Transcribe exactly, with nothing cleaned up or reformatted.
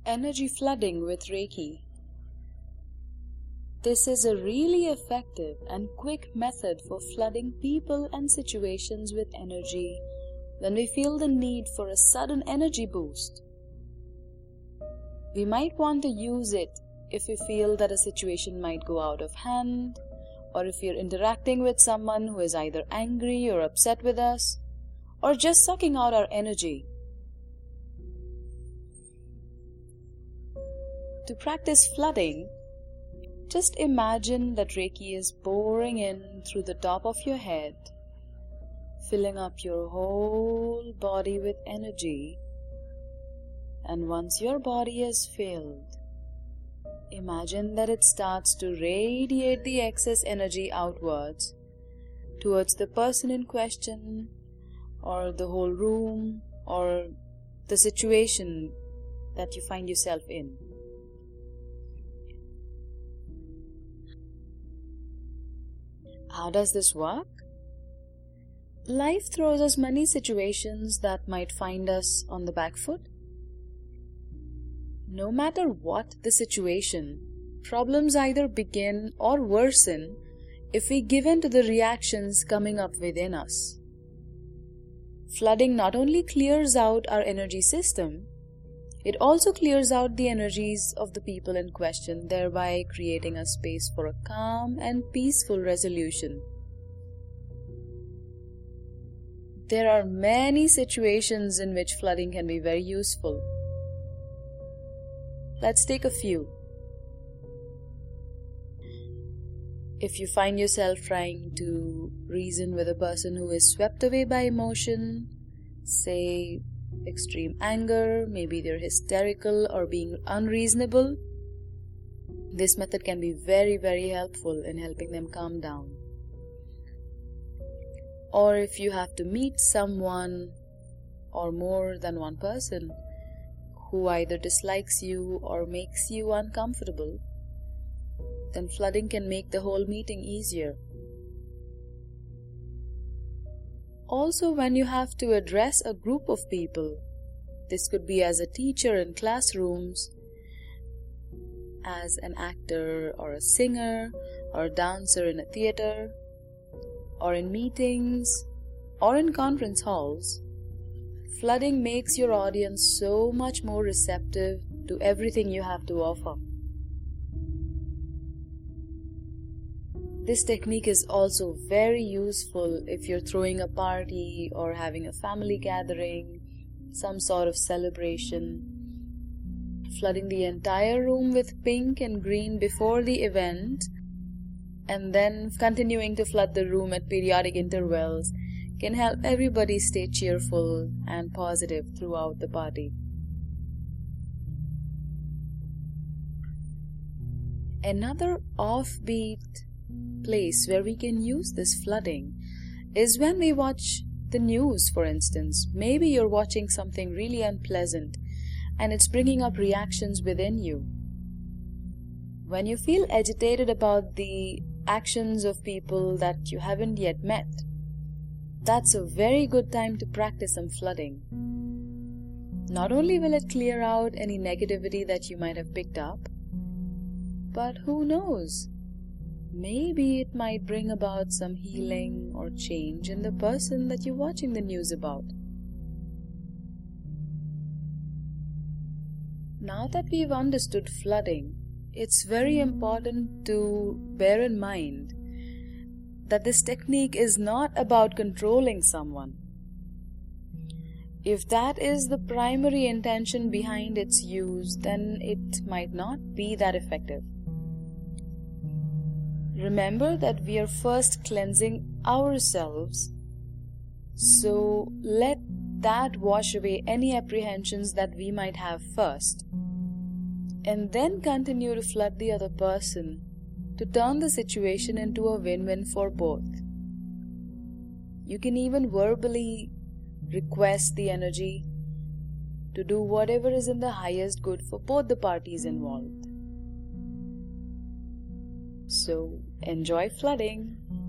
Energy flooding with Reiki. This is a really effective and quick method for flooding people and situations with energy when we feel the need for a sudden energy boost. We might want to use it if we feel that a situation might go out of hand, or if we are interacting with someone who is either angry or upset with us, or just sucking out our energy. To practice flooding, just imagine that Reiki is pouring in through the top of your head, filling up your whole body with energy. And once your body is filled, imagine that it starts to radiate the excess energy outwards towards the person in question, or the whole room, or the situation that you find yourself in. How does this work? Life throws us many situations that might find us on the back foot. No matter what the situation, problems either begin or worsen if we give in to the reactions coming up within us. Flooding not only clears out our energy system, it also clears out the energies of the people in question, thereby creating a space for a calm and peaceful resolution. There are many situations in which flooding can be very useful. Let's take a few. If you find yourself trying to reason with a person who is swept away by emotion, say extreme anger, maybe they're hysterical or being unreasonable, this method can be very, very helpful in helping them calm down. Or if you have to meet someone or more than one person who either dislikes you or makes you uncomfortable, then flooding can make the whole meeting easier. Also, when you have to address a group of people, this could be as a teacher in classrooms, as an actor or a singer or a dancer in a theater, or in meetings, or in conference halls, flooding makes your audience so much more receptive to everything you have to offer. This technique is also very useful if you're throwing a party or having a family gathering, some sort of celebration. Flooding the entire room with pink and green before the event, and then continuing to flood the room at periodic intervals can help everybody stay cheerful and positive throughout the party. Another offbeat place where we can use this flooding is when we watch the news, for instance. Maybe you're watching something really unpleasant and it's bringing up reactions within you. When you feel agitated about the actions of people that you haven't yet met, that's a very good time to practice some flooding. Not only will it clear out any negativity that you might have picked up, but who knows? Maybe it might bring about some healing or change in the person that you're watching the news about. Now that we've understood flooding, it's very important to bear in mind that this technique is not about controlling someone. If that is the primary intention behind its use, then it might not be that effective. Remember that we are first cleansing ourselves, so let that wash away any apprehensions that we might have first, and then continue to flood the other person to turn the situation into a win-win for both. You can even verbally request the energy to do whatever is in the highest good for both the parties involved. So, enjoy flooding.